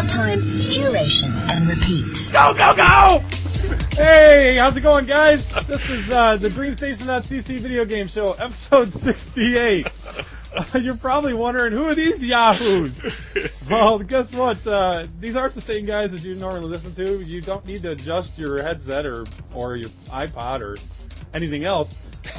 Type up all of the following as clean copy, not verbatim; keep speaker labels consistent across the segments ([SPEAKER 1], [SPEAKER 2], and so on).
[SPEAKER 1] time, duration, and repeat.
[SPEAKER 2] Go, go, go! Hey, how's it going, guys? This is the DreamStation.cc video game show, episode 68. You're probably wondering, who are these yahoos? Well, guess what? These aren't the same guys that you normally listen to. You don't need to adjust your headset or your iPod or anything else.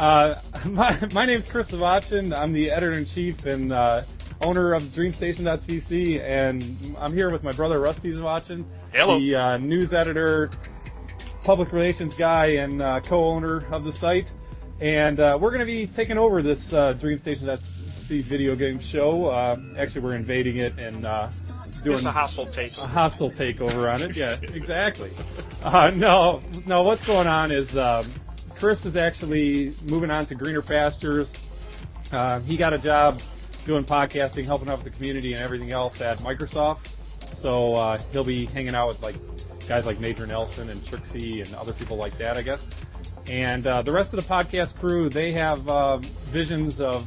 [SPEAKER 2] My name's Chris Zavachin. I'm the editor-in-chief and owner of DreamStation.cc, and I'm here with my brother Rusty Zavachin,
[SPEAKER 3] Hello.
[SPEAKER 2] the news editor, public relations guy, and co-owner of the site. And we're going to be taking over this DreamStation.cc video game show. Actually, we're invading it and doing
[SPEAKER 3] it's a hostile takeover.
[SPEAKER 2] A hostile takeover on it. Yeah, exactly. No. What's going on is Chris is actually moving on to greener pastures. He got a job doing podcasting, helping out with the community and everything else at Microsoft. So he'll be hanging out with guys like Major Nelson and Trixie and other people like that, I guess. And the rest of the podcast crew, they have visions of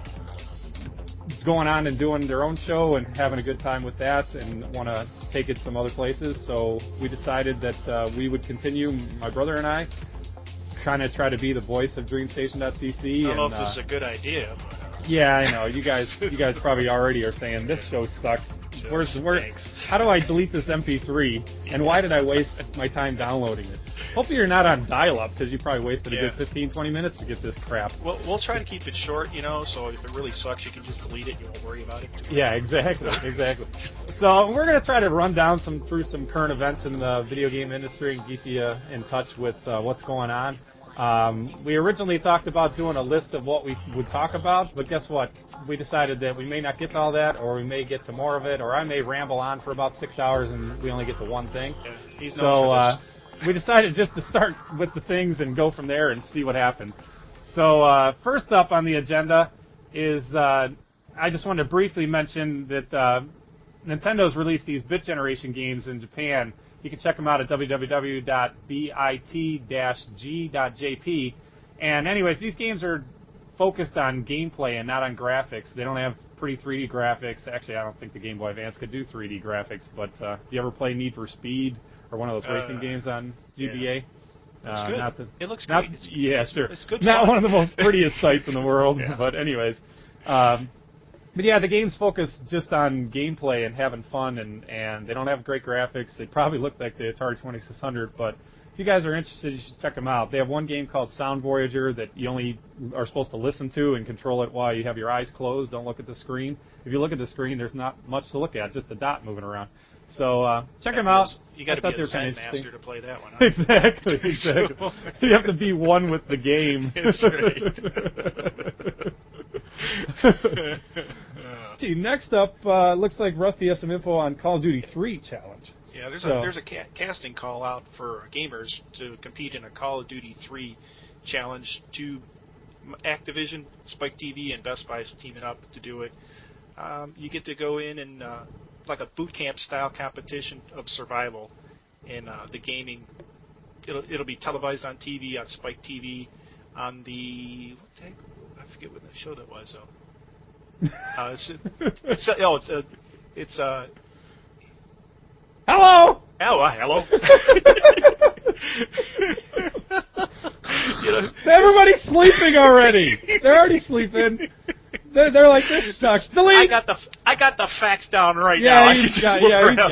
[SPEAKER 2] going on and doing their own show and having a good time with that and want to take it some other places. So we decided that we would continue, my brother and I, kind of try to be the voice of DreamStation.cc.
[SPEAKER 3] I don't know if this is a good idea.
[SPEAKER 2] Yeah, I know. You guys probably already are saying this show sucks. How do I delete this MP3? And why did I waste my time downloading it? Hopefully you're not on dial-up, because you probably wasted a good 15, 20 minutes to get this crap.
[SPEAKER 3] Well, we'll try to keep it short, so if it really sucks, you can just delete it. You won't worry about it.
[SPEAKER 2] Yeah, exactly. So we're going to try to run down through some current events in the video game industry and keep you in touch with what's going on. We originally talked about doing a list of what we would talk about, but guess what? We decided that we may not get to all that, or we may get to more of it, or I may ramble on for about 6 hours and we only get to one thing.
[SPEAKER 3] Yeah, he's known for this.
[SPEAKER 2] We decided just to start with the things and go from there and see what happens. So first up on the agenda is I just wanted to briefly mention that Nintendo's released these bit generation games in Japan. You can check them out at www.bit-g.jp. And anyways, these games are focused on gameplay and not on graphics. They don't have pretty 3D graphics. Actually, I don't think the Game Boy Advance could do 3D graphics, but if you ever play Need for Speed or one of those racing games on GBA,
[SPEAKER 3] it looks great.
[SPEAKER 2] Yeah, sure.
[SPEAKER 3] It's good
[SPEAKER 2] not
[SPEAKER 3] fun.
[SPEAKER 2] One of the most prettiest sights in the world,
[SPEAKER 3] Yeah.
[SPEAKER 2] But anyways. But yeah, the games focus just on gameplay and having fun, and they don't have great graphics. They probably look like the Atari 2600, but if you guys are interested, you should check them out. They have one game called Sound Voyager that you only are supposed to listen to and control it while you have your eyes closed. Don't look at the screen. If you look at the screen, there's not much to look at, just a dot moving around. So check them out.
[SPEAKER 3] You got to be a Zen master to play that one.
[SPEAKER 2] Huh? Exactly. You have to be one with the game.
[SPEAKER 3] That's right.
[SPEAKER 2] See, next up, looks like Rusty has some info on Call of Duty 3 challenge.
[SPEAKER 3] Yeah, there's a casting call out for gamers to compete in a Call of Duty 3 challenge. Activision, Spike TV, and Best Buy is teaming up to do it. You get to go in and like a boot camp style competition of survival, and the gaming. It'll be televised on TV, on Spike TV, on the I forget what the show that was though. It's
[SPEAKER 2] Hello.
[SPEAKER 3] Hello.
[SPEAKER 2] Everybody's sleeping already. They're already sleeping. They're like, this sucks. Delete.
[SPEAKER 3] I got the facts down right now.
[SPEAKER 2] He's got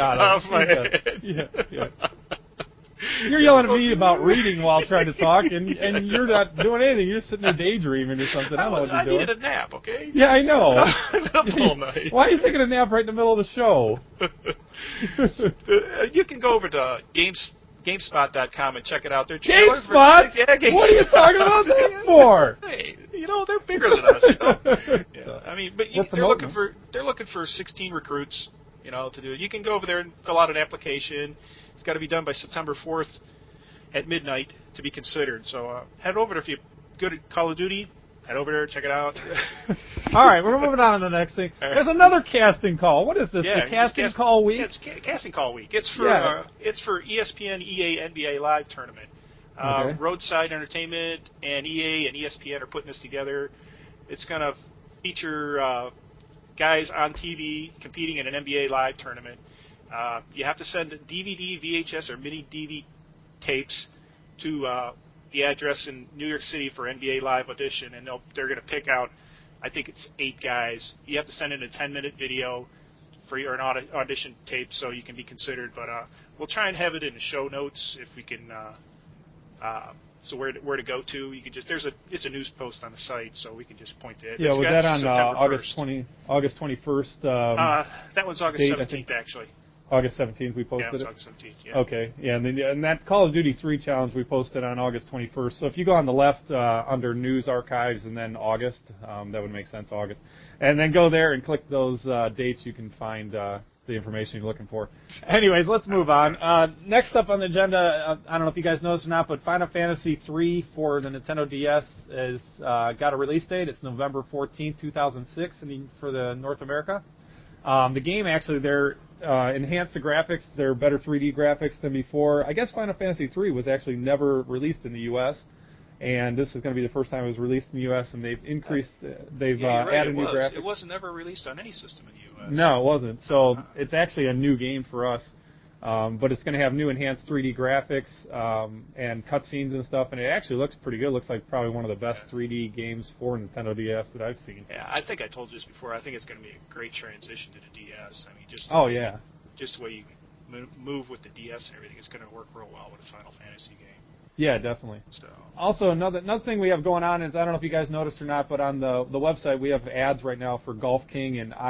[SPEAKER 2] it. You're yelling at me about reading while trying to talk, and you're not doing anything. You're sitting there daydreaming or something. I don't know what you're doing.
[SPEAKER 3] I needed a nap, okay?
[SPEAKER 2] Yeah, I know.
[SPEAKER 3] All night.
[SPEAKER 2] Why are you taking a nap right in the middle of the show?
[SPEAKER 3] You can go over to GameSpot.com and check it out. They're
[SPEAKER 2] GameSpot?
[SPEAKER 3] What are
[SPEAKER 2] you talking about that for?
[SPEAKER 3] Hey, they're bigger than us. Yeah. I mean, but they're looking for 16 recruits, to do it. You can go over there and fill out an application. It's got to be done by September 4th at midnight to be considered. So head over there if you're good at Call of Duty. Head over there, check it out.
[SPEAKER 2] All right, we're moving on to the next thing. There's another casting call. What is this?
[SPEAKER 3] Yeah,
[SPEAKER 2] the casting call week?
[SPEAKER 3] Yeah, it's casting call week. It's for ESPN EA NBA Live tournament.
[SPEAKER 2] Okay.
[SPEAKER 3] Roadside Entertainment and EA and ESPN are putting this together. It's going to feature guys on TV competing in an NBA Live tournament. You have to send DVD, VHS, or mini DV tapes to the address in New York City for NBA Live Audition, and they're going to pick out, I think it's 8 guys. You have to send in a 10-minute video or an audition tape so you can be considered. But we'll try and have it in the show notes if we can. So where to go to? You can just it's a news post on the site, so we can just point to it.
[SPEAKER 2] Yeah, was that on August 21st?
[SPEAKER 3] That one's August 17th, actually.
[SPEAKER 2] August 17th we posted it?
[SPEAKER 3] Yeah, it's August 17th, yeah.
[SPEAKER 2] Okay, yeah, and that Call of Duty 3 challenge we posted on August 21st. So if you go on the left under News Archives and then August, that would make sense, August. And then go there and click those dates, you can find the information you're looking for. Anyways, let's move on. Next up on the agenda, I don't know if you guys noticed or not, but Final Fantasy 3 for the Nintendo DS has got a release date. It's November 14th, 2006 for the North America. The game, actually, they're enhanced the graphics. They're better 3D graphics than before. I guess Final Fantasy 3 was actually never released in the U.S., and this is going to be the first time it was released in the U.S., and they've increased, added new graphics.
[SPEAKER 3] It wasn't ever released on any system in the U.S.
[SPEAKER 2] No, it wasn't. So it's actually a new game for us. But it's going to have new enhanced 3D graphics and cutscenes and stuff, and it actually looks pretty good. It looks like probably one of the best 3D games for Nintendo DS that I've seen.
[SPEAKER 3] Yeah, I think I told you this before. I think it's going to be a great transition to the DS. I mean, just the way you move with the DS and everything, it's going to work real well with a Final Fantasy game.
[SPEAKER 2] Yeah, definitely.
[SPEAKER 3] So.
[SPEAKER 2] Also, another thing we have going on is, I don't know if you guys noticed or not, but on the website we have ads right now for Golf King and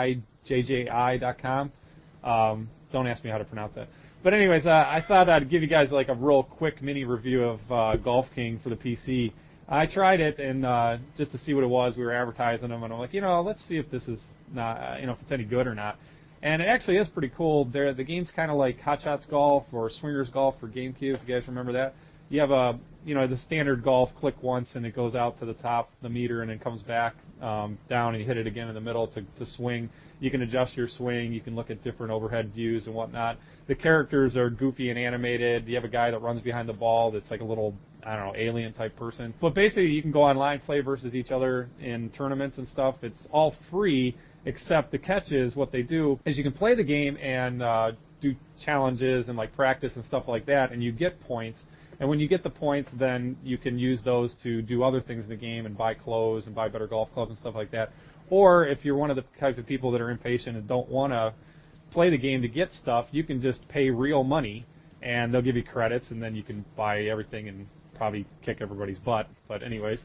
[SPEAKER 2] IJJI.com. Don't ask me how to pronounce that. But anyways, I thought I'd give you guys like a real quick mini review of Golf King for the PC. I tried it, and just to see what it was, we were advertising them, and I'm like, let's see if this is not, if it's any good or not. And it actually is pretty cool. The game's kind of like Hot Shots Golf or Swingers Golf for GameCube, if you guys remember that. You have the standard golf, click once and it goes out to the top, the meter, and then comes back down and you hit it again in the middle to swing. You can adjust your swing. You can look at different overhead views and whatnot. The characters are goofy and animated. You have a guy that runs behind the ball that's like a little, alien type person. But basically you can go online, play versus each other in tournaments and stuff. It's all free, except the catch is what they do is you can play the game and do challenges and like practice and stuff like that, and you get points. And when you get the points, then you can use those to do other things in the game and buy clothes and buy better golf clubs and stuff like that. Or if you're one of the types of people that are impatient and don't want to play the game to get stuff, you can just pay real money, and they'll give you credits, and then you can buy everything and probably kick everybody's butt. But anyways.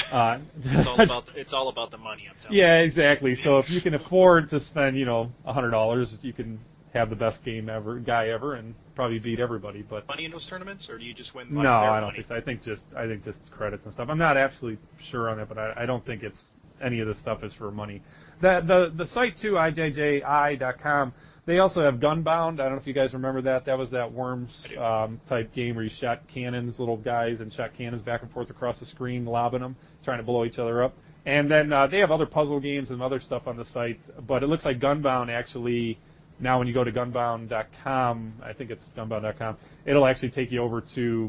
[SPEAKER 3] It's all about the money, I'm telling you.
[SPEAKER 2] Yeah, exactly. So if you can afford to spend, $100, you can have the best guy ever, and probably beat everybody. But
[SPEAKER 3] money in those tournaments, or do you just win?
[SPEAKER 2] No, I don't think so. I think just credits and stuff. I'm not absolutely sure on it, but I don't think it's any of this stuff is for money. The site too, IJJI.com. They also have Gunbound. I don't know if you guys remember that. That was that Worms type game where you shot cannons, little guys, and shot cannons back and forth across the screen, lobbing them, trying to blow each other up. And then they have other puzzle games and other stuff on the site. But it looks like Gunbound actually. Now when you go to gunbound.com, I think it's gunbound.com, it'll actually take you over to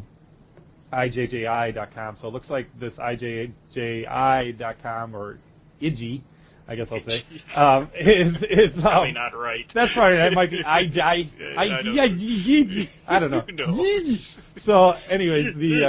[SPEAKER 2] IJJI.com. So it looks like this IJJI.com, or IJI, I guess I'll say, is
[SPEAKER 3] probably not right.
[SPEAKER 2] That's probably, that might be IJI. I don't know.
[SPEAKER 3] Who knows?
[SPEAKER 2] So anyways,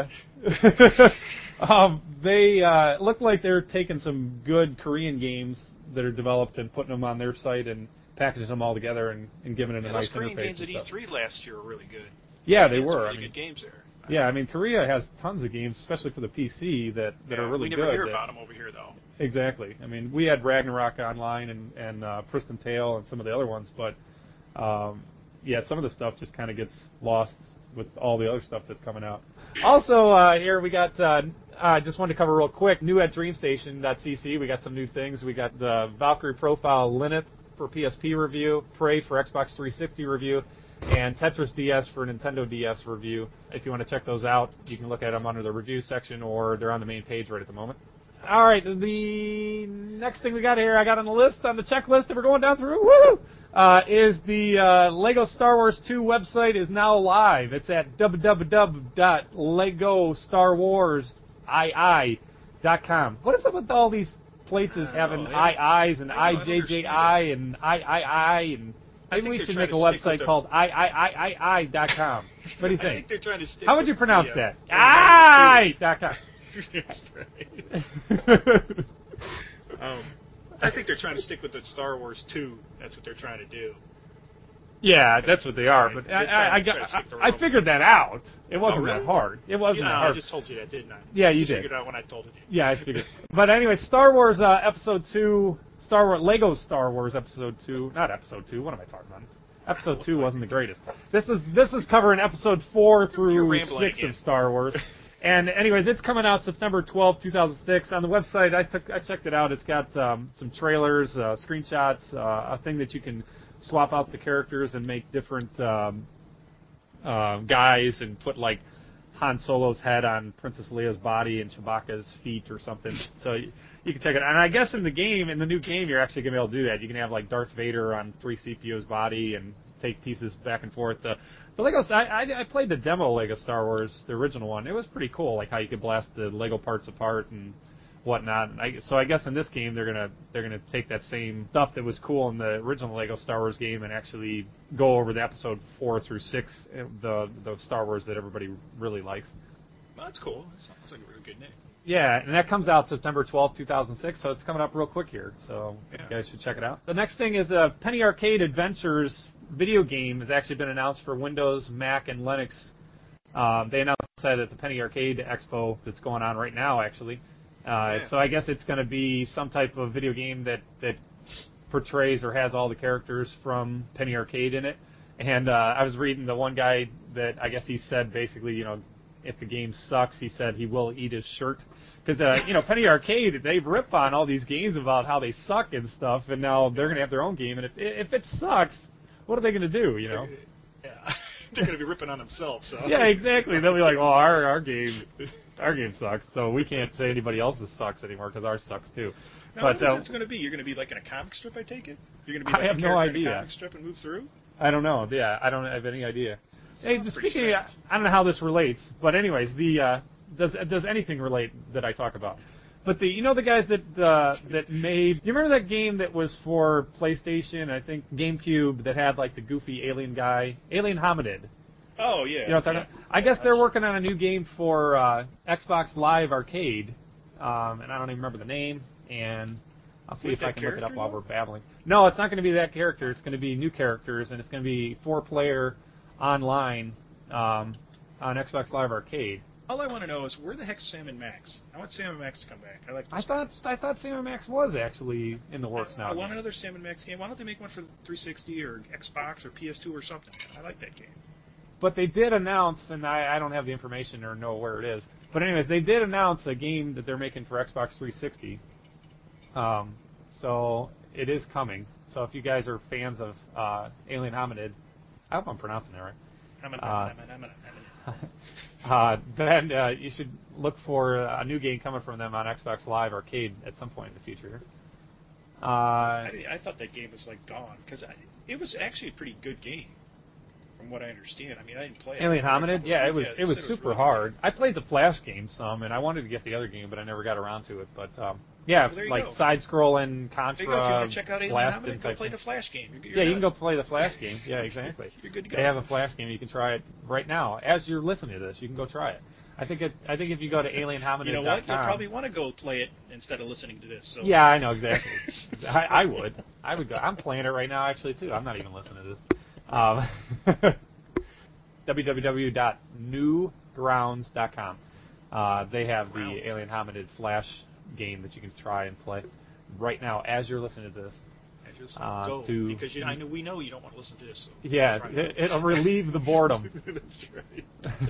[SPEAKER 2] they look like they're taking some good Korean games that are developed and putting them on their site and packaging them all together and giving it a nice interface.
[SPEAKER 3] Those Korean games at E3 last year were really good.
[SPEAKER 2] Yeah, they were.
[SPEAKER 3] Some really good games there.
[SPEAKER 2] Yeah, Korea has tons of games, especially for the PC, that are really good.
[SPEAKER 3] We never hear about them over here, though.
[SPEAKER 2] Exactly. We had Ragnarok Online and Priston Tale and some of the other ones, but some of the stuff just kind of gets lost with all the other stuff that's coming out. Also, here we got, just wanted to cover real quick, new at DreamStation.cc, we got some new things. We got the Valkyrie Profile Lyneth for PSP review, Prey for Xbox 360 review, and Tetris DS for Nintendo DS review. If you want to check those out, you can look at them under the review section, or they're on the main page right at the moment. All right, the next thing we got here, I got on the list, on the checklist that we're going down through, is the Lego Star Wars 2 website is now live. It's at www.legostarwarsi.com. What is it with all these places having IIs and IJJI and III and Maybe we should make a website called I.com. What do you think?
[SPEAKER 3] I think they're trying to stick
[SPEAKER 2] How would you pronounce
[SPEAKER 3] the,
[SPEAKER 2] that? I.com.
[SPEAKER 3] That's right. I think they're trying to stick with the Star Wars 2. That's what they're trying to do.
[SPEAKER 2] Yeah, that's what they are. But I figured that out. It wasn't that hard. It wasn't that hard.
[SPEAKER 3] I just told you that, didn't I?
[SPEAKER 2] Yeah, you
[SPEAKER 3] did. Figured it out when I told it.
[SPEAKER 2] Yeah, I figured. But anyway, Star Wars Episode 2, Lego Star Wars Episode 2, not Episode 2. What am I talking about? Episode 2 wasn't the greatest. This is covering Episode 4 through 6 of Star Wars. And anyways, it's coming out September 12th, 2006. On the website, I checked it out. It's got some trailers, screenshots, a thing that you can swap out the characters and make different guys and put like Han Solo's head on Princess Leia's body and Chewbacca's feet or something. So you can check it out. And I guess in the new game, you're actually going to be able to do that. You can have like Darth Vader on 3CPO's body and take pieces back and forth. The Legos, I played the demo Lego Star Wars, the original one. It was pretty cool, like how you could blast the Lego parts apart and whatnot. So I guess in this game they're gonna take that same stuff that was cool in the original Lego Star Wars game and actually go over the episode 4 through 6, the Star Wars that everybody really likes.
[SPEAKER 3] Well, that's cool. That sounds like a really good name.
[SPEAKER 2] Yeah, and that comes out September 12th, 2006, so it's coming up real quick here. So you guys should check it out. The next thing is Penny Arcade Adventures video game has actually been announced for Windows, Mac, and Linux. They announced that at the Penny Arcade Expo that's going on right now, actually. So I guess it's going to be some type of video game that portrays or has all the characters from Penny Arcade in it. And I was reading the one guy that I guess he said basically, if the game sucks, he said he will eat his shirt. Because, Penny Arcade, they rip on all these games about how they suck and stuff, and now they're going to have their own game. And if it sucks, what are they going to do,
[SPEAKER 3] Yeah. They're going to be ripping on themselves. So.
[SPEAKER 2] Yeah, exactly. They'll be like, well, our game sucks, so we can't say anybody else's sucks anymore because ours sucks too.
[SPEAKER 3] Now, what is it going to be? You're going to be like in a comic strip, I take it? You're going to be like
[SPEAKER 2] I have no idea.
[SPEAKER 3] in a comic strip and move through?
[SPEAKER 2] I don't know. Yeah, I don't have any idea. Hey, speaking of, I don't know how this relates, but anyways, does anything relate that I talk about? But the guys that made, you remember that game that was for PlayStation, I think GameCube, that had like the goofy alien guy, Alien Hominid?
[SPEAKER 3] Oh yeah.
[SPEAKER 2] You know what I'm talking about? I guess they're working on a new game for Xbox Live Arcade, and I don't even remember the name. And I'll see if I can look it up while we're babbling. No, it's not going to be that character. It's going to be new characters, and it's going to be 4-player online on Xbox Live Arcade.
[SPEAKER 3] All I want to know is where the heck's Sam and Max? I want Sam and Max to come back.
[SPEAKER 2] I thought Sam and Max was actually in the works now.
[SPEAKER 3] I want another Sam and Max game. Why don't they make one for 360 or Xbox or PS2 or something? I like that game.
[SPEAKER 2] But they did announce, and I don't have the information or know where it is. But anyways, they did announce a game that they're making for Xbox 360. So it is coming. So if you guys are fans of Alien Hominid, I hope I'm pronouncing that right. Then you should look for a new game coming from them on Xbox Live Arcade at some point in the future.
[SPEAKER 3] I thought that game was like gone because it was actually a pretty good game, from what I understand. I mean, I didn't play it.
[SPEAKER 2] Alien Hominid, yeah, it was super
[SPEAKER 3] really
[SPEAKER 2] hard. I played the Flash game some, and I wanted to get the other game, but I never got around to it. But yeah,
[SPEAKER 3] well,
[SPEAKER 2] like side-scrolling Contra.
[SPEAKER 3] There you go. If you want to check out Alien Hominid, go play the Flash game.
[SPEAKER 2] Yeah, you can go play the Flash game. Yeah, exactly.
[SPEAKER 3] You're good to go.
[SPEAKER 2] They have a Flash game. You can try it right now as you're listening to this. You can go try it. I think if you go to alienhominid.com,
[SPEAKER 3] you know what? You'll probably want to go play it instead of listening to this. So.
[SPEAKER 2] Yeah, I know exactly. I would go. I'm playing it right now actually too. I'm not even listening to this. www.newgrounds.com. They have the Alien Hominid Flash game that you can try and play right now as you're listening to this.
[SPEAKER 3] Just go, because we know you don't want to listen to this. So
[SPEAKER 2] yeah, it'll relieve the boredom.
[SPEAKER 3] That's right.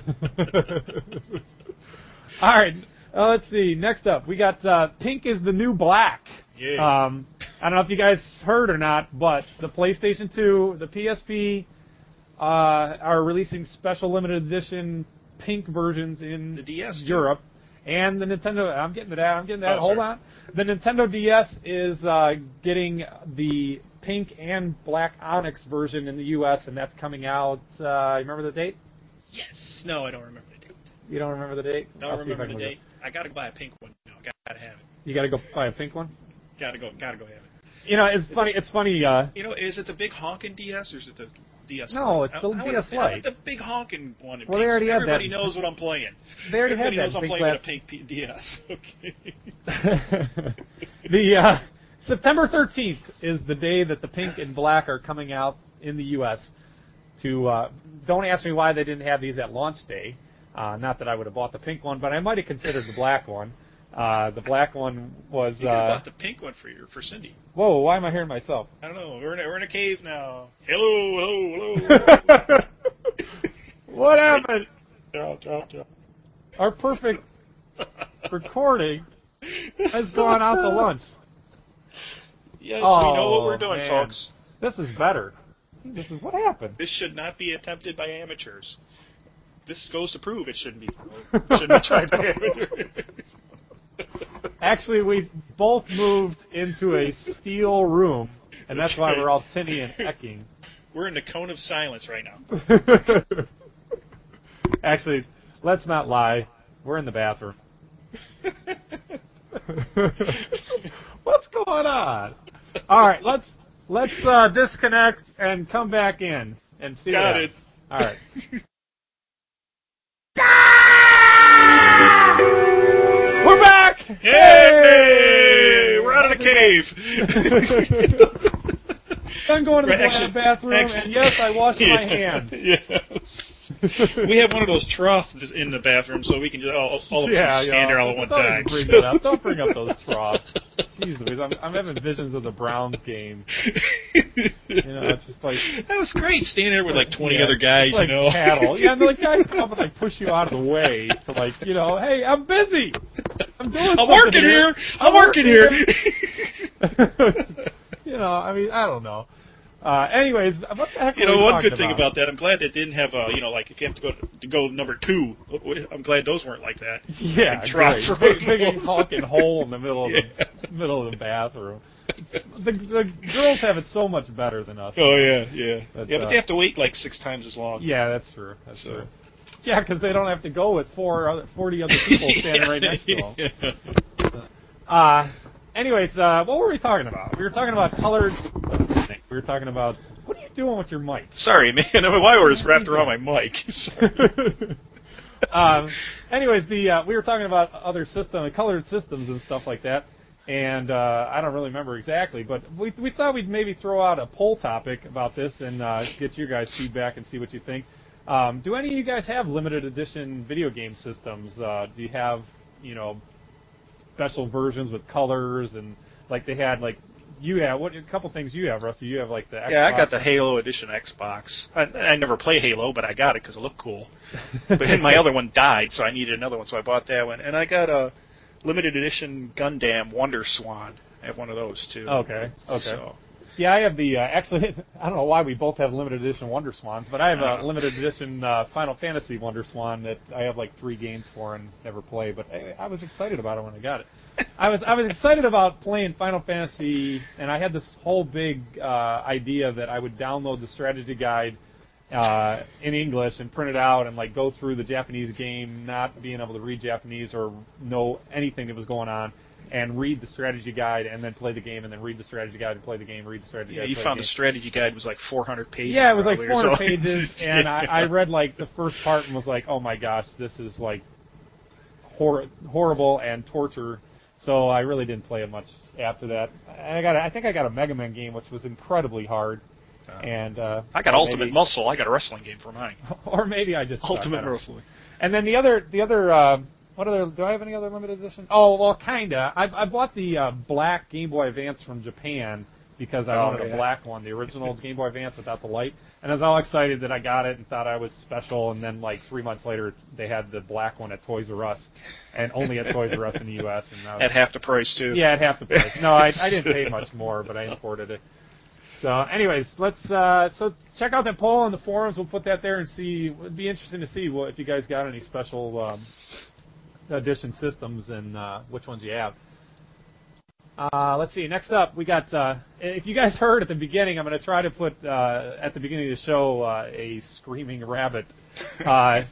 [SPEAKER 2] All right, let's see. Next up, we got Pink is the New Black.
[SPEAKER 3] Yeah.
[SPEAKER 2] I don't know if you guys heard or not, but the PlayStation 2, the PSP are releasing special limited edition pink versions in
[SPEAKER 3] the DS
[SPEAKER 2] Europe. And the Nintendo, I'm getting to that.
[SPEAKER 3] Oh,
[SPEAKER 2] Hold on. The Nintendo DS is getting the pink and black Onyx version in the U.S., and that's coming out, you remember the date?
[SPEAKER 3] Yes. No, I don't remember the date.
[SPEAKER 2] You don't remember the date?
[SPEAKER 3] Don't remember the date. I got to buy a pink one now. Got to have it.
[SPEAKER 2] You got to go buy a pink one?
[SPEAKER 3] Got to go have it.
[SPEAKER 2] It's funny. It's funny.
[SPEAKER 3] Is it the big honkin' DS or is it the DS?
[SPEAKER 2] No, it's the DS Lite.
[SPEAKER 3] I want the big honkin' one.
[SPEAKER 2] Well, they already had that.
[SPEAKER 3] Everybody knows what I'm playing.
[SPEAKER 2] They already
[SPEAKER 3] Everybody
[SPEAKER 2] had
[SPEAKER 3] knows
[SPEAKER 2] that.
[SPEAKER 3] I'm playing with a pink DS. Okay.
[SPEAKER 2] The September 13th is the day that the pink and black are coming out in the U.S. Don't ask me why they didn't have these at launch day. Not that I would have bought the pink one, but I might have considered the black one. The black one was.
[SPEAKER 3] You could have bought the pink one for Cindy.
[SPEAKER 2] Whoa! Why am I hearing myself?
[SPEAKER 3] I don't know. We're in a cave now. Hello.
[SPEAKER 2] What happened?
[SPEAKER 3] Drop.
[SPEAKER 2] Our perfect recording has gone out to lunch.
[SPEAKER 3] Yes, we know what we're doing,
[SPEAKER 2] man.
[SPEAKER 3] folks.
[SPEAKER 2] This is better. This is what happened.
[SPEAKER 3] This should not be attempted by amateurs. This goes to prove it shouldn't be tried by amateurs.
[SPEAKER 2] Actually, we both moved into a steel room, and that's why we're all tinny and ecking.
[SPEAKER 3] We're in the cone of silence right now.
[SPEAKER 2] Actually, let's not lie. We're in the bathroom. What's going on? All right, let's disconnect and come back in and see.
[SPEAKER 3] Got it.
[SPEAKER 2] All right. We're back!
[SPEAKER 3] Hey! We're out of the cave!
[SPEAKER 2] I'm going to the bathroom, and yes, I washed my hands.
[SPEAKER 3] Yes. We have one of those troughs in the bathroom, so we can just all of us stand there all at one time.
[SPEAKER 2] Don't bring up those troughs. Jeez, I'm having visions of the Browns game. It's just like
[SPEAKER 3] that was great. Standing there with like 20 other guys,
[SPEAKER 2] like cattle. Yeah, and the guys come up and like push you out of the way to hey, I'm busy. I'm
[SPEAKER 3] working here. I'm working here.
[SPEAKER 2] I don't know. Anyways, what the heck?
[SPEAKER 3] One good thing about that, I'm glad that didn't have like if you have to go number 2. I'm glad those weren't like that.
[SPEAKER 2] Yeah, big honking hole in the middle of the bathroom. The girls have it so much better than us.
[SPEAKER 3] Oh yeah. But they have to wait like 6 times as long.
[SPEAKER 2] Yeah, that's true. That's true. Yeah, because they don't have to go with 40 other people standing right next to them. Anyways, what were we talking about? We were talking about colored. We were talking about. What are you doing with your mic?
[SPEAKER 3] Sorry, man. My wire is wrapped around my mic.
[SPEAKER 2] Anyways, we were talking about other colored systems and stuff like that. And I don't really remember exactly, but we thought we'd maybe throw out a poll topic about this and get your guys' feedback and see what you think. Do any of you guys have limited edition video game systems? Do you have, special versions with colors and like they had like you have a couple things you have, Rusty? You have like the Xbox.
[SPEAKER 3] Yeah, I got the Halo Edition Xbox. I never play Halo, but I got it because it looked cool. But then my other one died, so I needed another one, so I bought that one. And I got a limited edition Gundam Wonder Swan. I have one of those too.
[SPEAKER 2] Okay.
[SPEAKER 3] So.
[SPEAKER 2] Yeah, I have the, actually, I don't know why we both have limited edition Wonder Swans, but I have a limited edition Final Fantasy Wonder Swan that I have like 3 games for and never play, but I was excited about it when I got it. I was excited about playing Final Fantasy, and I had this whole big idea that I would download the strategy guide in English and print it out and like go through the Japanese game, not being able to read Japanese or know anything that was going on, and read the strategy guide and then play the game and then read the strategy guide and play the game, read the strategy guide.
[SPEAKER 3] Yeah, you found the strategy guide was like 400 pages.
[SPEAKER 2] Yeah, it was like 400 pages, and I read like the first part and was like, oh my gosh, this is like horrible and torture. So I really didn't play it much after that. I think I got a Mega Man game, which was incredibly hard. And
[SPEAKER 3] I got Ultimate Muscle. I got a wrestling game for mine.
[SPEAKER 2] Or maybe I just
[SPEAKER 3] Ultimate Wrestling.
[SPEAKER 2] And then the other what other? Do I have any other limited edition? Oh, well, kinda. I bought the black Game Boy Advance from Japan because I wanted a black one, the original Game Boy Advance without the light. And I was all excited that I got it and thought I was special. And then, like 3 months later, they had the black one at Toys R Us, and only at Toys R Us in the U.S. And
[SPEAKER 3] at half the price too.
[SPEAKER 2] Yeah, at half the price. No, I didn't pay much more, but I imported it. So, anyways, let's check out that poll on the forums. We'll put that there and see. It'd be interesting to see if you guys got any special edition systems and which ones you have. Let's see. Next up, we got. If you guys heard at the beginning, I'm going to try to put at the beginning of the show a screaming rabbit. That's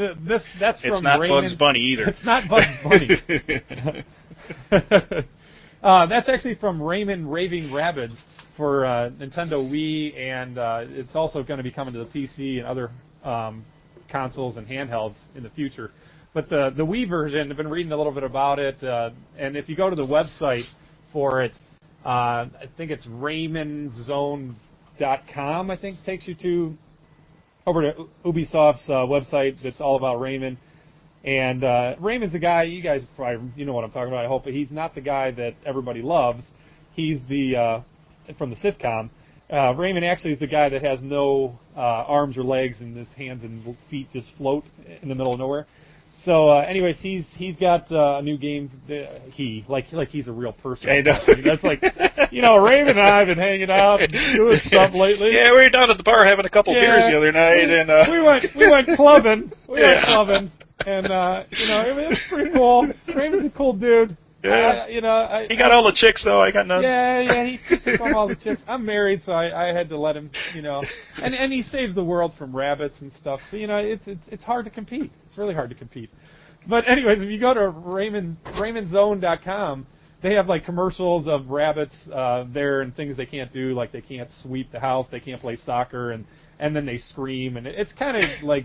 [SPEAKER 2] from
[SPEAKER 3] It's not
[SPEAKER 2] Raymond.
[SPEAKER 3] Bugs Bunny either.
[SPEAKER 2] It's not Bugs Bunny. That's actually from Raymond Raving Rabbids for Nintendo Wii, and it's also going to be coming to the PC and other consoles and handhelds in the future. But the Wii version, I've been reading a little bit about it, and if you go to the website for it, I think it's RaymanZone.com, I think, takes you to over to Ubisoft's website that's all about Rayman. And Raymond's a guy, you guys probably, you know what I'm talking about, I hope, but he's not the guy that everybody loves. He's the, from the sitcom. Raymond actually is the guy that has no arms or legs, and his hands and feet just float in the middle of nowhere. So, anyways, he's got a new game. Like he's a real person.
[SPEAKER 4] I know.
[SPEAKER 2] That's like, Raymond and I have been hanging out and doing stuff lately.
[SPEAKER 4] Yeah, we were down at the bar having a couple beers the other night, and
[SPEAKER 2] we went clubbing. And it was pretty cool. Raymond's a cool dude.
[SPEAKER 4] Yeah. He got all the chicks though. I got none.
[SPEAKER 2] Yeah, he took all the chicks. I'm married, so I had to let him, and he saves the world from rabbits and stuff. So it's hard to compete. It's really hard to compete. But anyways, if you go to RaymanZone.com, they have like commercials of rabbits there and things they can't do, like they can't sweep the house, they can't play soccer, and then they scream, and it's kind of like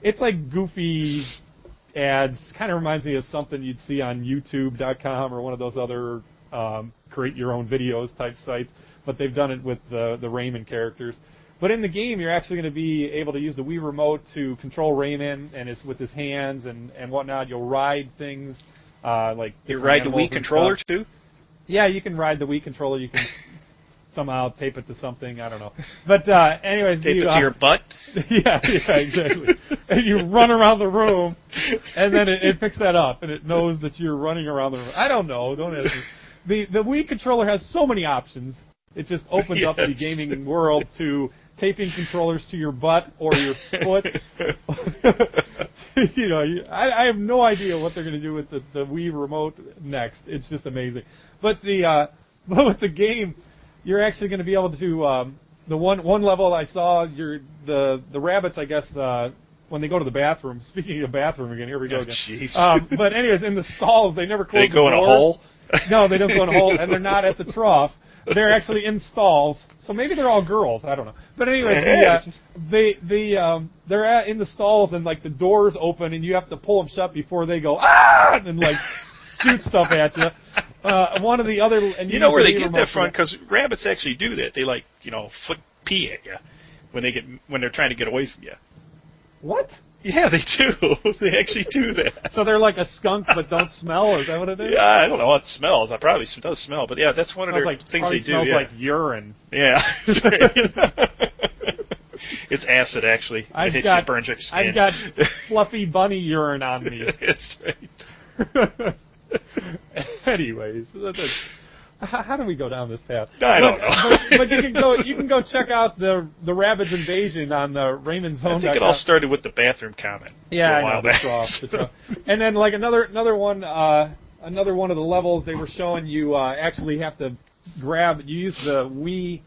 [SPEAKER 2] goofy ads. Kind of reminds me of something you'd see on YouTube.com or one of those other create your own videos type sites, but they've done it with the Rayman characters. But in the game, you're actually going to be able to use the Wii Remote to control Rayman and with his hands and whatnot. You'll ride things like
[SPEAKER 4] you ride the Wii controller too.
[SPEAKER 2] Yeah, you can ride the Wii controller. You can somehow tape it to something. I don't know. But anyways,
[SPEAKER 4] tape it to your butt.
[SPEAKER 2] Yeah, exactly. And you run around the room, and then it picks that up, and it knows that you're running around the room. I don't know. Don't ask me. The Wii controller has so many options. It just opens up the gaming world to taping controllers to your butt or your foot. I have no idea what they're going to do with the Wii remote next. It's just amazing. But with the game, you're actually going to be able to the one level I saw. The rabbits, I guess, when they go to the bathroom. Speaking of bathroom again, here we go again.
[SPEAKER 4] Jeez.
[SPEAKER 2] But anyways, in the stalls, they never close the door.
[SPEAKER 4] They go in a hole.
[SPEAKER 2] No, they don't go in a hole, and they're not at the trough. They're actually in stalls, so maybe they're all girls. I don't know. But anyway, they're in the stalls, and like the doors open, and you have to pull them shut before they go and like shoot stuff at you. One of the other, and
[SPEAKER 4] you know where they get that from? Because rabbits actually do that. They flick pee at you when they're trying to get away from you.
[SPEAKER 2] What?
[SPEAKER 4] Yeah, they do. They actually do that.
[SPEAKER 2] So they're like a skunk but don't smell? Is that what it is?
[SPEAKER 4] Yeah, I don't know what it smells. It probably does smell. But yeah, that's one of their things they do.
[SPEAKER 2] It smells like urine.
[SPEAKER 4] Yeah. It's acid, actually. It burns your skin.
[SPEAKER 2] I've got fluffy bunny urine on me.
[SPEAKER 4] That's right.
[SPEAKER 2] Anyways, how do we go down this path?
[SPEAKER 4] I don't know.
[SPEAKER 2] But you can go check out the Rabbids Invasion on the RaymanZone.com.
[SPEAKER 4] I think it all started with the bathroom comment.
[SPEAKER 2] Yeah, I know, the trough. And then like another one of the levels they were showing you actually have to grab. You use the Wii.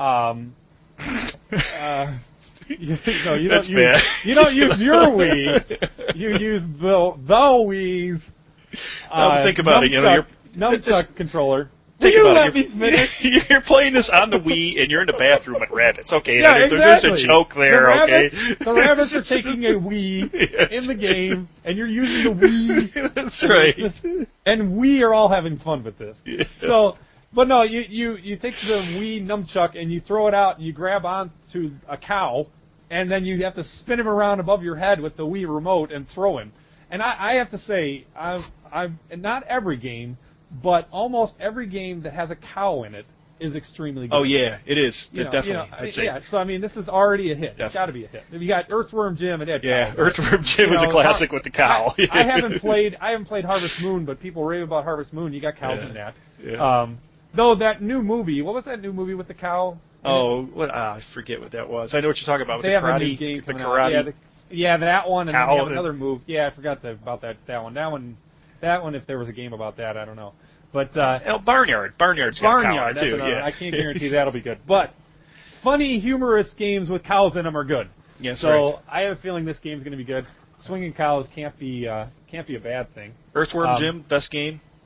[SPEAKER 2] You don't use your Wii. You use the Wii's.
[SPEAKER 4] Think about it.
[SPEAKER 2] Nunchuck controller.
[SPEAKER 4] Think about
[SPEAKER 2] it.
[SPEAKER 4] You're playing this on the Wii, and you're in the bathroom with rabbits. Okay,
[SPEAKER 2] yeah,
[SPEAKER 4] there's a joke there.
[SPEAKER 2] The rabbits are taking a Wii in the game, and you're using the Wii.
[SPEAKER 4] That's right.
[SPEAKER 2] And we are all having fun with this.
[SPEAKER 4] Yeah.
[SPEAKER 2] So, but no, you take the Wii nunchuck and you throw it out, and you grab onto a cow, and then you have to spin him around above your head with the Wii remote and throw him. And I have to say, I've not every game, but almost every game that has a cow in it is extremely good.
[SPEAKER 4] Oh yeah, it is. Definitely. I'd say.
[SPEAKER 2] Yeah, so I mean, this is already a hit. It's got to be a hit. You got Earthworm Jim and Ed.
[SPEAKER 4] Yeah, Earthworm Jim is a classic with the cow.
[SPEAKER 2] I haven't played Harvest Moon, but people rave about Harvest Moon. You got cows in that.
[SPEAKER 4] Yeah.
[SPEAKER 2] Though that new movie, what was that new movie with the cow?
[SPEAKER 4] Oh, I forget what that was. I know what you're talking about. With
[SPEAKER 2] they
[SPEAKER 4] the
[SPEAKER 2] have
[SPEAKER 4] karate.
[SPEAKER 2] A new game
[SPEAKER 4] the
[SPEAKER 2] coming
[SPEAKER 4] karate.
[SPEAKER 2] Out. Yeah, that one. And
[SPEAKER 4] cow
[SPEAKER 2] then they have another move. Yeah, I forgot about that one. That one. If there was a game about that, I don't know. But
[SPEAKER 4] Barnyard. Barnyard's got cow too. Yeah.
[SPEAKER 2] I can't guarantee that'll be good. But funny, humorous games with cows in them are good.
[SPEAKER 4] Yes,
[SPEAKER 2] so
[SPEAKER 4] right.
[SPEAKER 2] I have a feeling this game's going to be good. Swinging cows can't be a bad thing.
[SPEAKER 4] Earthworm Jim, best game.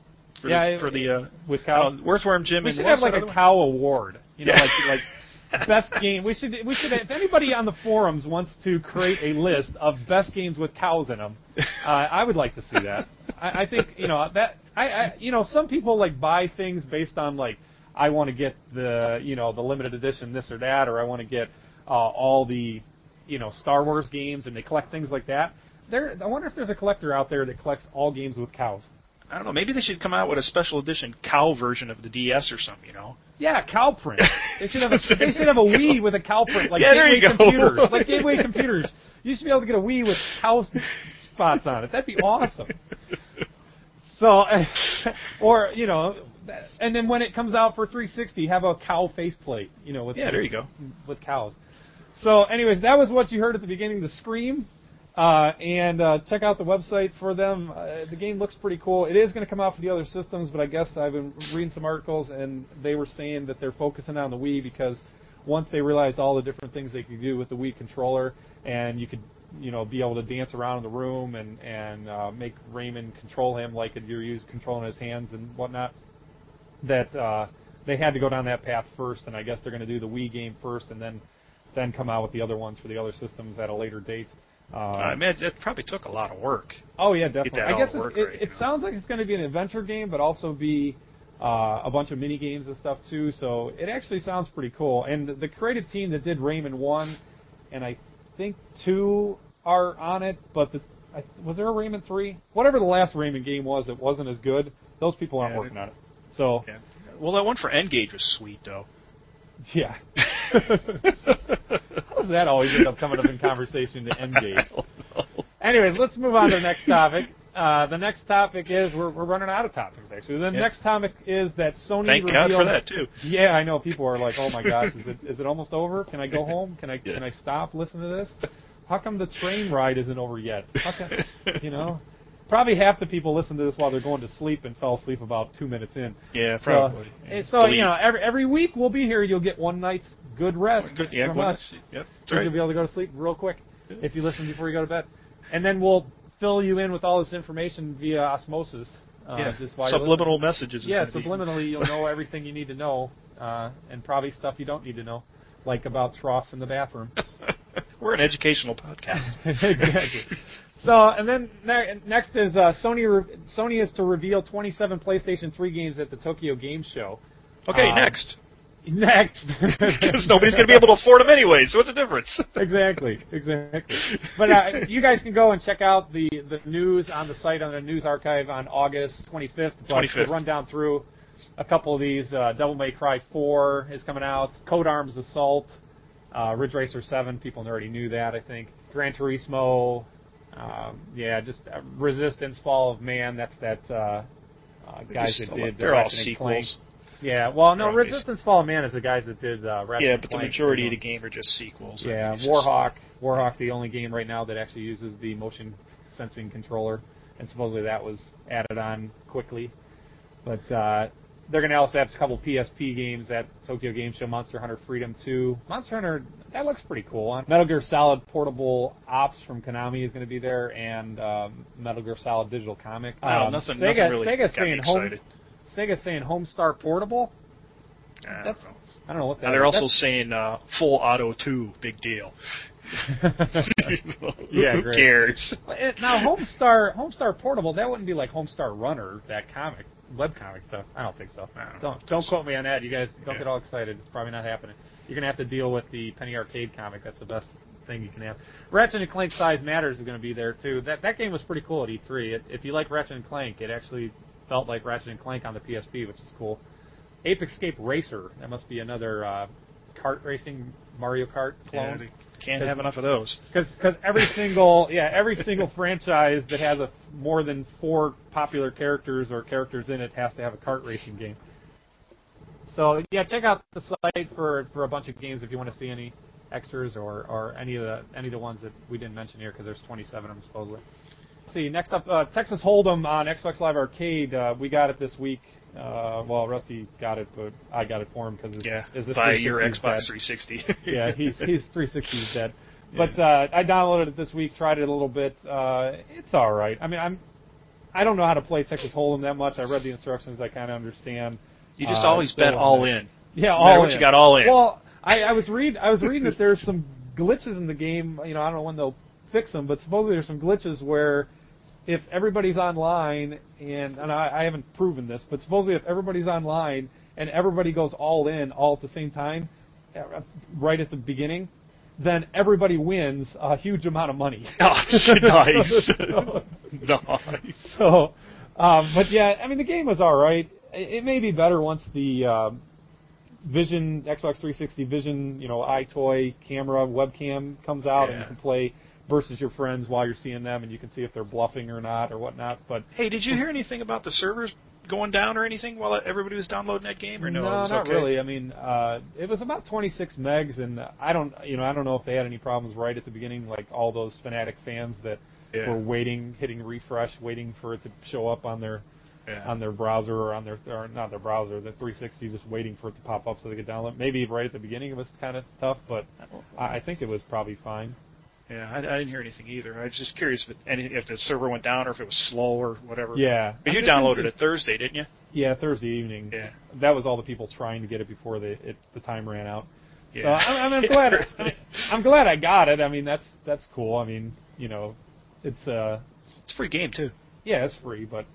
[SPEAKER 4] for
[SPEAKER 2] Yeah,
[SPEAKER 4] for the
[SPEAKER 2] with cows.
[SPEAKER 4] Earthworm Jim.
[SPEAKER 2] We
[SPEAKER 4] and
[SPEAKER 2] should
[SPEAKER 4] what
[SPEAKER 2] have
[SPEAKER 4] was
[SPEAKER 2] like
[SPEAKER 4] that
[SPEAKER 2] a
[SPEAKER 4] other one?
[SPEAKER 2] cow award. You know,
[SPEAKER 4] Yeah.
[SPEAKER 2] like best game. We should if anybody on the forums wants to create a list of best games with cows in them, I would like to see that. I think some people like buy things based on like I want to get the limited edition this or that, or I want to get all the Star Wars games, and they collect things like that. I wonder if there's a collector out there that collects all games with cows.
[SPEAKER 4] I don't know. Maybe they should come out with a special edition cow version of the DS or something.
[SPEAKER 2] Yeah, cow print. They should have a Wii with a cow print, like
[SPEAKER 4] Yeah, there
[SPEAKER 2] Gateway
[SPEAKER 4] you go.
[SPEAKER 2] Computers. Like Gateway Computers. You should be able to get a Wii with cow spots on it. That'd be awesome. So, and then when it comes out for 360, have a cow faceplate.
[SPEAKER 4] There you go.
[SPEAKER 2] With cows. So, anyways, that was what you heard at the beginning, the Scream. And check out the website for them. The game looks pretty cool. It is going to come out for the other systems, but I guess I've been reading some articles, and they were saying that they're focusing on the Wii because once they realized all the different things they could do with the Wii controller, and you could be able to dance around in the room and make Raymond control him like you're controlling his hands and whatnot, that they had to go down that path first, and I guess they're going to do the Wii game first and then come out with the other ones for the other systems at a later date.
[SPEAKER 4] I mean, it probably took a lot of work.
[SPEAKER 2] Oh yeah, definitely. I guess it
[SPEAKER 4] right,
[SPEAKER 2] sounds like it's going to be an adventure game, but also be a bunch of mini games and stuff too. So it actually sounds pretty cool. And the creative team that did Rayman 1 and I think 2 are on it, but was there a Rayman 3? Whatever the last Rayman game was that wasn't as good, those people aren't working on it. So
[SPEAKER 4] yeah. Well, that one for N-Gage was sweet though.
[SPEAKER 2] Yeah. How does that always end up coming up in conversation to N-Gage? Anyways, let's move on to the next topic. The next topic is we're running out of topics actually. The next topic is that Sony
[SPEAKER 4] Thank
[SPEAKER 2] revealed.
[SPEAKER 4] God for that too.
[SPEAKER 2] Yeah, I know people are like, "Oh my gosh, is it almost over? Can I go home? Can I stop listening to this? How come the train ride isn't over yet? How come, Probably half the people listen to this while they're going to sleep and fell asleep about 2 minutes in.
[SPEAKER 4] Yeah, probably.
[SPEAKER 2] So every week we'll be here. You'll get one night's good rest from us.
[SPEAKER 4] Yep,
[SPEAKER 2] So you'll be able to go to sleep real quick if you listen before you go to bed. And then we'll fill you in with all this information via osmosis. Just while
[SPEAKER 4] subliminal messages.
[SPEAKER 2] Subliminally you'll know everything you need to know, and probably stuff you don't need to know, like about troughs in the bathroom.
[SPEAKER 4] We're an educational podcast.
[SPEAKER 2] Exactly. So, and then next is Sony is to reveal 27 PlayStation 3 games at the Tokyo Game Show.
[SPEAKER 4] Okay, next.
[SPEAKER 2] Next.
[SPEAKER 4] Because nobody's going to be able to afford them anyway, so what's the difference?
[SPEAKER 2] Exactly. But you guys can go and check out the news on the site on the news archive on August 25th. But to run down through a couple of these, Devil May Cry 4 is coming out, Code Arms Assault, Ridge Racer 7, people already knew that, I think. Gran Turismo, just Resistance, Fall of Man, that's that guys that did
[SPEAKER 4] they're all
[SPEAKER 2] Ratchet and
[SPEAKER 4] sequels.
[SPEAKER 2] Clank. Yeah, well, no, Resistance, Fall of Man is the guys that did Ratchet and Clank.
[SPEAKER 4] Yeah, but the majority of the game are just sequels.
[SPEAKER 2] Yeah, Warhawk, the only game right now that actually uses the motion sensing controller, and supposedly that was added on quickly. But they're going to also have a couple PSP games at Tokyo Game Show. Monster Hunter Freedom 2. Monster Hunter, that looks pretty cool. Metal Gear Solid Portable Ops from Konami is going to be there, and Metal Gear Solid Digital Comic.
[SPEAKER 4] Nothing really got me excited.
[SPEAKER 2] Sega's saying Homestar Portable?
[SPEAKER 4] I
[SPEAKER 2] don't know what that is.
[SPEAKER 4] They're also saying Full Auto 2, big deal.
[SPEAKER 2] Yeah,
[SPEAKER 4] Who cares?
[SPEAKER 2] Now, Homestar Portable, that wouldn't be like Homestar Runner, that comic, webcomic stuff. I don't think so. Don't quote me on that. You guys don't get all excited. It's probably not happening. You're going to have to deal with the Penny Arcade comic. That's the best thing you can have. Ratchet & Clank Size Matters is going to be there, too. That game was pretty cool at E3. If you like Ratchet & Clank, it actually felt like Ratchet & Clank on the PSP, which is cool. Ape Escape Racer, that must be another kart racing Mario Kart clone.
[SPEAKER 4] Yeah, can't have enough of those.
[SPEAKER 2] Because every single franchise that has more than 4 popular characters or characters in it has to have a kart racing game. So yeah, check out the site for a bunch of games if you want to see any extras or any of the ones that we didn't mention here, because there's 27 of them supposedly. Let's see, next up, Texas Hold'em on Xbox Live Arcade. We got it this week. Well, Rusty got it, but I got it for him because
[SPEAKER 4] by your Xbox 360.
[SPEAKER 2] Yeah, his 360 is dead. But I downloaded it this week, tried it a little bit. It's all right. I mean, I don't know how to play Texas Hold'em that much. I read the instructions. I kind of understand.
[SPEAKER 4] You just always bet all in.
[SPEAKER 2] Yeah,
[SPEAKER 4] no
[SPEAKER 2] all
[SPEAKER 4] matter
[SPEAKER 2] in.
[SPEAKER 4] what you got all in.
[SPEAKER 2] Well, I was reading that there's some glitches in the game. I don't know when they'll fix them, but supposedly there's some glitches where if everybody's online, and I haven't proven this, but supposedly if everybody's online and everybody goes all in all at the same time, right at the beginning, then everybody wins a huge amount of money.
[SPEAKER 4] Oh, nice. Nice.
[SPEAKER 2] So, but yeah, I mean, the game was all right. It may be better once the Vision, Xbox 360 Vision, iToy camera, webcam comes out, and you can play versus your friends while you're seeing them, and you can see if they're bluffing or not or whatnot. But
[SPEAKER 4] hey, did you hear anything about the servers going down or anything while everybody was downloading that game? Or no,
[SPEAKER 2] no,
[SPEAKER 4] it was
[SPEAKER 2] not
[SPEAKER 4] okay?
[SPEAKER 2] really. I mean, it was about 26 megs, and I don't know if they had any problems right at the beginning, like all those Fanatic fans that were waiting, hitting refresh, waiting for it to show up on their browser or not their browser, the 360, just waiting for it to pop up so they could download. Maybe right at the beginning it was kind of tough, but I think it was probably fine.
[SPEAKER 4] Yeah, I didn't hear anything either. I was just curious if the server went down or if it was slow or whatever.
[SPEAKER 2] Yeah.
[SPEAKER 4] But you downloaded it Thursday, didn't you?
[SPEAKER 2] Yeah, Thursday evening.
[SPEAKER 4] Yeah.
[SPEAKER 2] That was all the people trying to get it before the time ran out.
[SPEAKER 4] Yeah.
[SPEAKER 2] So I'm glad I'm glad I got it. I mean, that's cool. I mean, it's a
[SPEAKER 4] free game too.
[SPEAKER 2] Yeah, it's free, but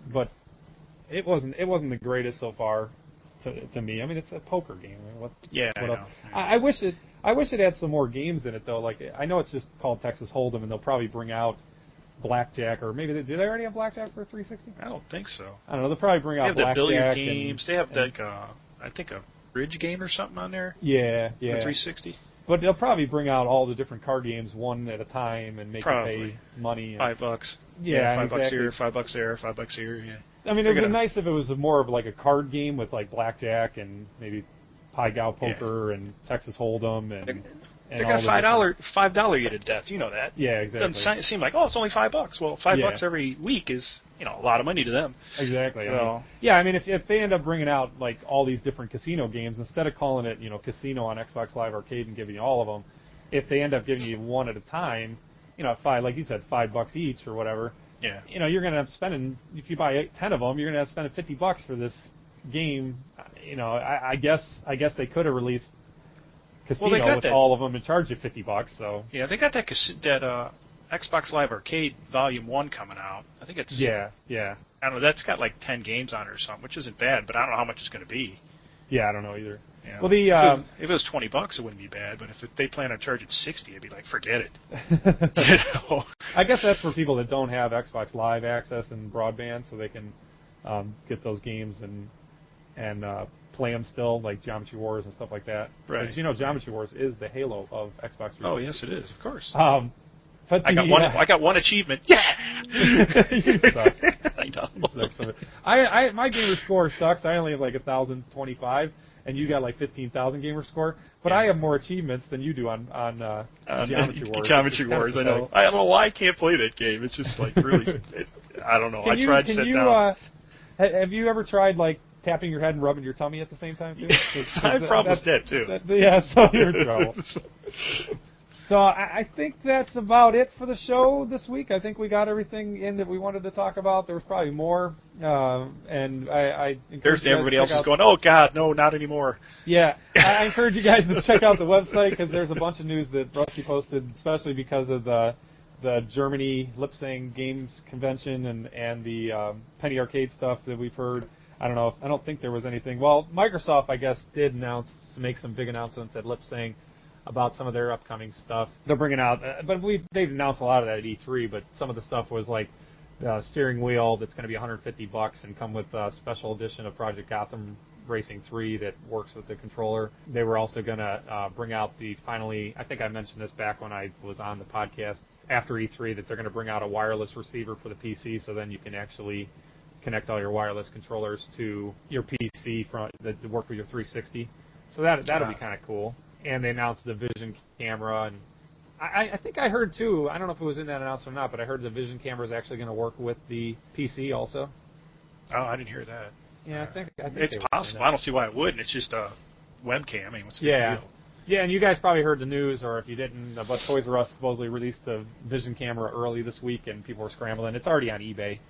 [SPEAKER 2] it wasn't the greatest so far to me. I mean, it's a poker game. I mean, what else? I wish it had some more games in it though. Like, I know it's just called Texas Hold'em, and they'll probably bring out Blackjack, or maybe do they already have Blackjack for 360?
[SPEAKER 4] I don't think so.
[SPEAKER 2] I don't know. They'll probably bring out Blackjack.
[SPEAKER 4] They have the billiard games. They have I think a bridge game or something on there.
[SPEAKER 2] Yeah.
[SPEAKER 4] The 360.
[SPEAKER 2] But they'll probably bring out all the different card games one at a time and make you pay money.
[SPEAKER 4] $5.
[SPEAKER 2] Yeah,
[SPEAKER 4] $5 here, $5 there, $5 here. Yeah.
[SPEAKER 2] I mean, it would be nice if it was more of like a card game with like Blackjack and maybe Pai Gow Poker and Texas Hold'em and.
[SPEAKER 4] They're going to $5 you to death. You know that.
[SPEAKER 2] Yeah, exactly.
[SPEAKER 4] It doesn't seem like, it's only $5. Well, $5 every week is, a lot of money to them.
[SPEAKER 2] Exactly.
[SPEAKER 4] So,
[SPEAKER 2] I mean, if they end up bringing out like all these different casino games, instead of calling it, casino on Xbox Live Arcade and giving you all of them, if they end up giving you one at a time, like you said, $5 each or whatever.
[SPEAKER 4] Yeah.
[SPEAKER 2] You're going to have spending, if you buy 10 of them, you're going to have spending $50 for this game. I guess they could have released Casino with all of them and charge you $50. So
[SPEAKER 4] yeah, they got that Xbox Live Arcade Volume 1 coming out. I think it's
[SPEAKER 2] yeah.
[SPEAKER 4] I don't know. That's got like 10 games on it or something, which isn't bad. But I don't know how much it's going to be.
[SPEAKER 2] Yeah, I don't know either.
[SPEAKER 4] Yeah.
[SPEAKER 2] Well,
[SPEAKER 4] if it was $20, it wouldn't be bad. But if they plan on charging $60, it'd be like, forget it.
[SPEAKER 2] I guess that's for people that don't have Xbox Live access and broadband, so they can get those games and play them still, like Geometry Wars and stuff like that.
[SPEAKER 4] Right.
[SPEAKER 2] Because Geometry Wars is the Halo of Xbox 360.
[SPEAKER 4] Oh, yes, it is, of course.
[SPEAKER 2] But
[SPEAKER 4] I got one achievement. Yeah.
[SPEAKER 2] You suck.
[SPEAKER 4] I know.
[SPEAKER 2] You suck. My gamer score sucks. I only have like 1,025, and you got like 15,000 gamer score. But I have more achievements than you do on Geometry Wars.
[SPEAKER 4] Geometry Wars, I know. I don't know why I can't play that game. It's just like really. I don't know. I tried to sit down.
[SPEAKER 2] Have you ever tried like tapping your head and rubbing your tummy at the same time too?
[SPEAKER 4] I probably did too.
[SPEAKER 2] So you're in trouble. So I think that's about it for the show this week. I think we got everything in that we wanted to talk about. There was probably more, and I encourage
[SPEAKER 4] everybody else is going, oh God, no, not anymore.
[SPEAKER 2] Yeah, I encourage you guys to check out the website because there's a bunch of news that Rusty posted, especially because of the Germany Lip-Sync Games Convention and the Penny Arcade stuff that we've heard. I don't think there was anything. Well, Microsoft, I guess, did make some big announcements at Lip-Sync about some of their upcoming stuff. They're bringing out, but they've announced a lot of that at E3, but some of the stuff was like the steering wheel that's going to be $150 and come with a special edition of Project Gotham Racing 3 that works with the controller. They were also going to bring out I think I mentioned this back when I was on the podcast after E3, that they're going to bring out a wireless receiver for the PC, so then you can actually connect all your wireless controllers to your PC that work with your 360. So that'll be kind of cool. And they announced the Vision camera, and I think I heard too, I don't know if it was in that announcement or not, but I heard the Vision camera is actually going to work with the PC also.
[SPEAKER 4] Oh, I didn't hear that.
[SPEAKER 2] Yeah, I think
[SPEAKER 4] it's possible. I don't see why it wouldn't. It's just a webcam. I mean, what's the big deal?
[SPEAKER 2] Yeah, and you guys probably heard the news, or if you didn't, but Toys R Us supposedly released the Vision camera early this week, and people were scrambling. It's already on eBay.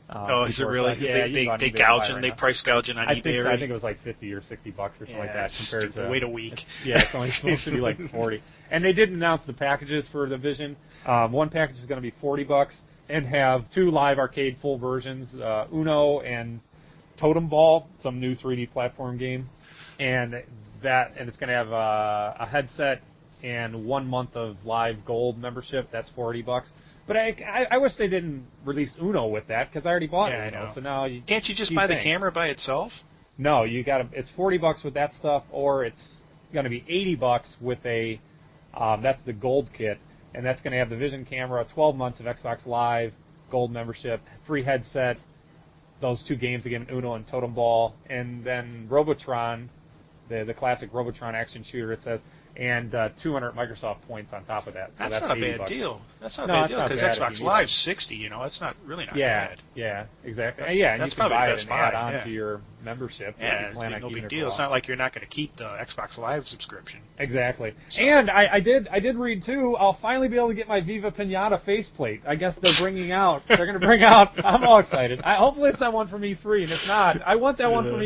[SPEAKER 3] Oh, is it really?
[SPEAKER 2] Yeah,
[SPEAKER 3] they gouging, they price gouging on eBay.
[SPEAKER 2] I think it was like $50 or $60 or something like that. Compared to
[SPEAKER 3] wait a week.
[SPEAKER 2] It's only supposed to be like 40. And they didn't announce the packages for the Vision. One package is going to be $40 and have 2 live arcade full versions, Uno and Totem Ball, some new 3D platform game, and it's going to have a headset and 1 month of live gold membership. That's $40. But I wish they didn't release Uno with that because I already bought Uno.
[SPEAKER 3] I know.
[SPEAKER 2] So now
[SPEAKER 3] can't you just buy the camera by itself?
[SPEAKER 2] No, you got to. It's $40 with that stuff, or it's going to be $80 with a. That's the gold kit, and that's going to have the Vision camera, 12 months of Xbox Live, gold membership, free headset, those 2 games again, Uno and Totem Ball, and then Robotron, the classic Robotron action shooter. It says. And 200 Microsoft points on top of that. So
[SPEAKER 3] that's not a bad deal. That's not a bad deal because Xbox Live's $60. It's not really not bad.
[SPEAKER 2] Yeah, exactly. And
[SPEAKER 3] that's
[SPEAKER 2] you can buy it and add on
[SPEAKER 3] to
[SPEAKER 2] your membership.
[SPEAKER 3] Yeah, no big deal. It's not like you're not going to keep the Xbox Live subscription.
[SPEAKER 2] Exactly. So. And I did read too. I'll finally be able to get my Viva Pinata faceplate. I guess they're bringing out. They're going to bring out. I'm all excited. Hopefully it's that one from E3, and if not, I want that one from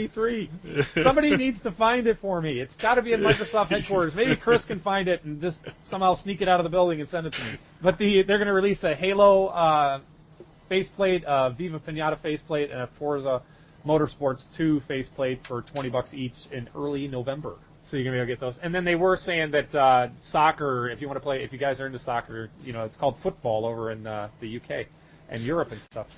[SPEAKER 2] E3. Somebody needs to find it for me. It's got to be in Microsoft headquarters. Maybe Chris can find it and just somehow sneak it out of the building and send it to me. But they're going to release a Halo faceplate, a Viva Pinata faceplate, and a Forza Motorsports 2 faceplate for $20 each in early November. So you're going to be able to get those. And then they were saying that soccer, if you want to play, if you guys are into soccer, it's called football over in the UK and Europe and stuff.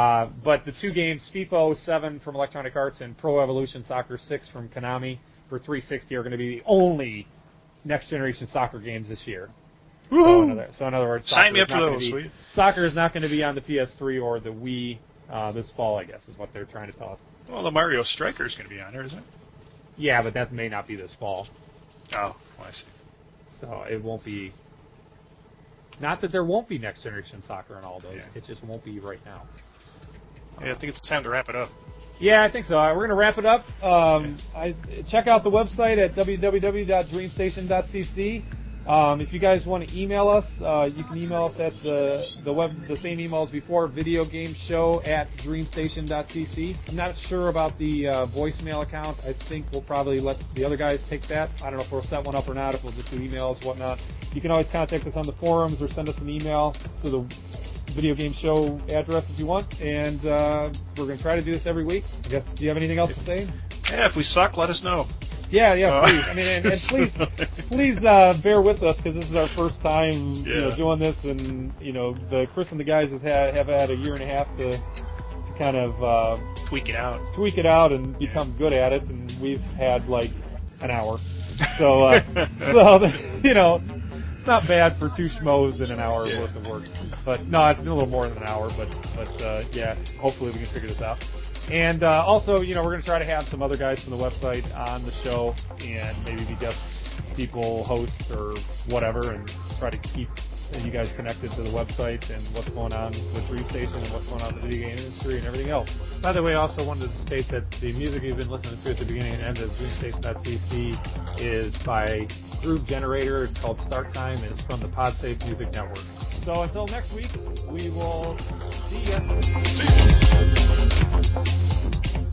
[SPEAKER 2] But the 2 games, FIFA 07 from Electronic Arts and Pro Evolution Soccer 6 from Konami for 360 are going to be the only next-generation soccer games this year. So in other words,
[SPEAKER 3] sign me up for those.
[SPEAKER 2] Soccer is not going to be on the PS3 or the Wii this fall, I guess, is what they're trying to tell us.
[SPEAKER 3] Well, the Mario Striker is going to be on there, isn't it?
[SPEAKER 2] Yeah, but that may not be this fall.
[SPEAKER 3] Oh, I see.
[SPEAKER 2] So it won't be... Not that there won't be next-generation soccer on all those. Yeah. It just won't be right now.
[SPEAKER 3] Yeah, I think it's time to wrap it up.
[SPEAKER 2] Yeah, I think so. We're going to wrap it up. Check out the website at www.dreamstation.cc. If you guys want to email us, you can email us at the same email as before, videogameshow@dreamstation.cc. I'm not sure about the voicemail account. I think we'll probably let the other guys take that. I don't know if we'll set one up or not, if we'll just do emails, whatnot. You can always contact us on the forums or send us an email to the Video Game Show address if you want, and we're going to try to do this every week. I guess, do you have anything else to say?
[SPEAKER 3] Yeah, if we suck, let us know.
[SPEAKER 2] Yeah, please. I mean, and please bear with us because this is our first time doing this, and the Chris and the guys have had a year and a half to kind of
[SPEAKER 3] tweak it out
[SPEAKER 2] and become good at it, and we've had like an hour. So it's not bad for 2 schmoes in an hour worth of work. But no, it's been a little more than an hour. But hopefully we can figure this out. And also, we're going to try to have some other guys from the website on the show, and maybe be guest people, hosts, or whatever, and try to keep you guys connected to the website and what's going on with Dream Station and what's going on in the video game industry and everything else. By the way, I also wanted to state that the music you've been listening to at the beginning and end of DreamStation.cc is by Groove Generator. It's called Start Time, and it's from the PodSafe Music Network. So until next week, we will see ya.